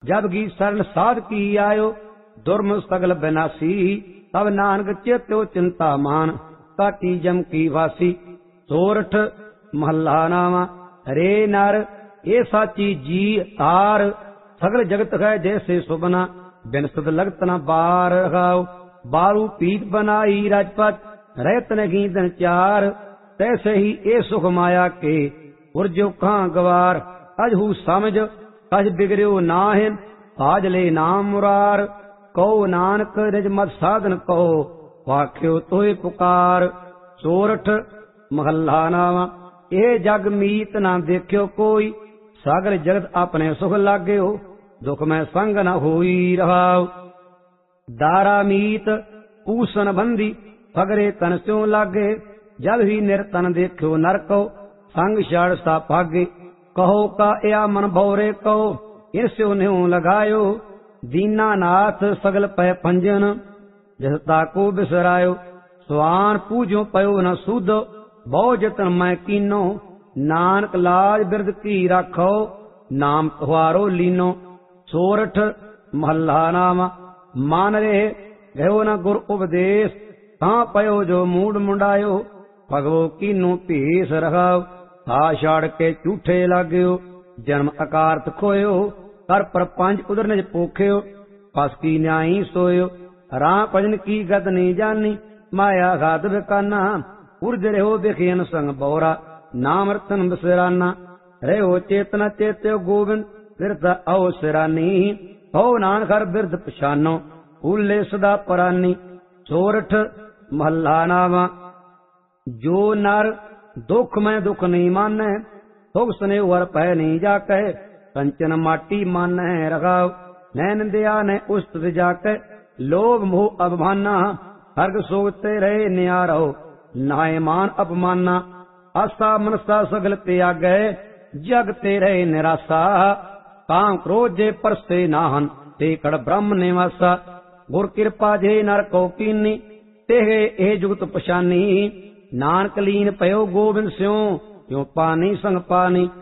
जब गी सरल साध की आयो दुर्म सगल बिनासी। तब नानक चेत्यो चिंता मान काटी जम की वासी। सोरठ महला नावा। रे नर ये साची जी तार सगल जगत है जैसे सुबना बिन सद लगत न बार। रखाओ बारू पीत बनाई राजपत रहत नहीं दिन चार। तैसे ही ए सुख माया के उर्जो कहाँ गवार। अजहू समझ कज बिगड़ो नाहिन आज ले नाम मुरार। कहो नानक निज मत साधन कहो वाख्यो तोय पुकार। सोरठ महला नावा। ए जग मीत ना देखियो कोई सागर जगत अपने सुख लाग्यो दुख में संग न होई। रहाओ दारा मीत पूसन बंदी सगरे तन स्यों लागे। जब ही निरतन देखो नरको संग छाड़ सा भागे। कहो का या मन भौरे कहो इन स्यों न्यों लगायो। दीना नाथ सगल पै पंजन जसता को बिसरायो। स्वान पूजो पयो न सुध बहु जतन मैं कीनो। नानक लाज बिरद की राखो नाम तुहारो लीनो। सोरठ महला नामा। मान रे गयो न गुर उपदेश कहाँ पयो जो मूड मुंडायो। भगवो कीनो भेस रखाओ था छाड़ के झूठे लाग्यो। जन्म अकारत खोयो कर परपंच उदर निज पोख्यो। पस की न्यायी सोयो राह भजन की गत नहीं जानी। माया घात बिकाना उर्ज रहो बिखियन संग बौरा। नाम रतन बिसराना रहो चेतना चेत्यो गोविंद बिरद अवसरानी। हो नानक हर बिरद पछानो उल्ले सदा परानी। सोरठ महला नावा। जो नर दुख में दुख नहीं माने सुख स्नेह वर पै नहीं जाके। कंचन माटी माने रखाओ नैन दया ने उस्त जाके। लोभ मोह अभिमाना हर्ग सोचते रहे न्यारो नाय मान अपमाना। आशा मनसा सगल त्यागे जग तेरे निराशा। काम क्रोध जे परसे नाहन ते कड़ ब्रह्म निवासा। गुर कृपा जे नर को कीनी तेहे ए जुगत पछानी। नानक लीन पयो गोविंद स्यों क्यों पानी संग पानी।